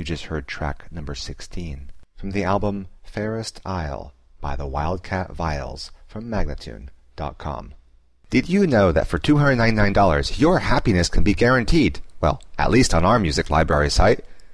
You just heard track number 16 from the album Fairest Isle by the Wildcat Vials from Magnatune.com. Did you know that for $299 your happiness can be guaranteed? Well, at least on our music library site.